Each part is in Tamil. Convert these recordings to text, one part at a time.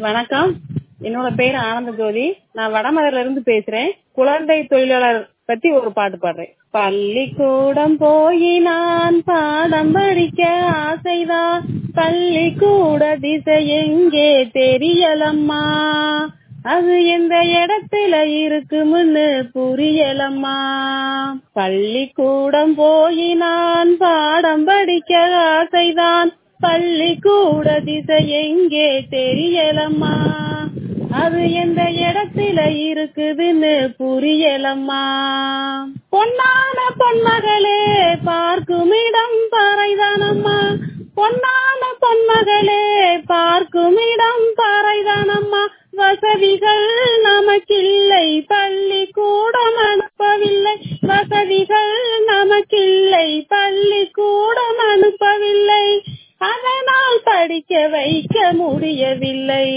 வணக்கம். என்னோட பேரு ஆனந்த ஜோதி. நான் வடமதுரையில இருந்து பேசுறேன். குழந்தை தொழிலாளர் பத்தி ஒரு பாட்டு பாடுறேன். பள்ளிக்கூடம் போய் நான் பாடம் படிக்க ஆசைதான், பள்ளிக்கூட திசை எங்கே தெரியலம்மா, அது எந்த இடத்துல இருக்குமுன்னு புரியலம்மா. பள்ளிக்கூடம் போய் நான் பாடம் படிக்க ஆசைதான், பள்ளிக்கூட திசை எங்கே தெரியலம்மா, அது எந்த இடத்துல இருக்குதுன்னு புரியலம்மா. பொன்னான பொன்மகளே பார்க்கும் இடம் பாறைதானம்மா, பொன்னான பொன்மகளே பார்க்கும் இடம் பாறைதானம்மா. வசதிகள் நமக்கில்லை, பள்ளிக்கூடம் அனுப்பவில்லை, வசதிகள் நமக்கில்லை, பள்ளிக்கூடம் அனுப்பவில்லை, அதனால் படிக்க வைக்க முடியவில்லை.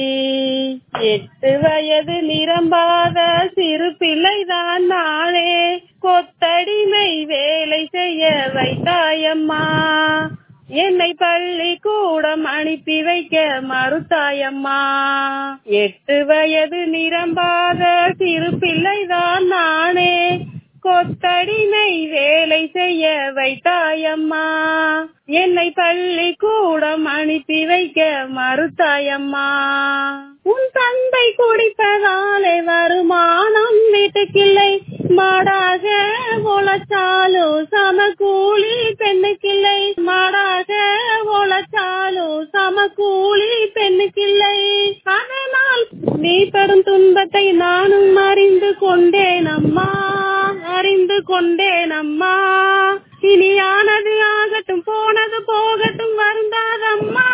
8 வயது நிரம்பாத சிறு பிள்ளைதான் நாளே, கொத்தடிமை வேலை செய்ய வைத்தாயம்மா, என்னை பள்ளிக்கூடம் அனுப்பி வைக்க மறுத்தாயம்மா. 8 வயது நிரம்பாத சிறு பிள்ளைதான் நானே, கொத்தடிமை வேலை செய்ய வைத்தாயம்மா, என்னை பள்ளிக்கூடம் அனுப்பி வைக்க மறுத்தாயம்மா. உன் தந்தை குடிப்பதாலே வருமானம் வீட்டுக்கில்லை, மாடாக உழைச்சாலும் சமக்கூலி பெண்ணுக்கில்லை, மாடாக உழைச்சாலும் சமக்கூலி பெண்ணுக்கில்லை. அதனால் நீ படும் துன்பத்தை நானும் அறிந்து கொண்டேன் அம்மா, அறிந்து கொண்டேன் அம்மா. இனியானது ஆகட்டும், போனது போகட்டும், வருந்தாதம்மா,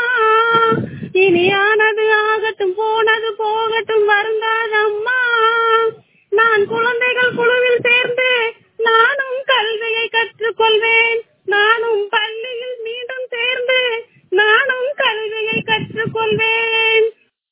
இனியானது ஆகட்டும், போனது போகட்டும், வருந்தாதம்மா. நான் குழந்தைகள் குழுவில் சேர்ந்து நானும் கல்வியை கற்றுக்கொள்வேன்,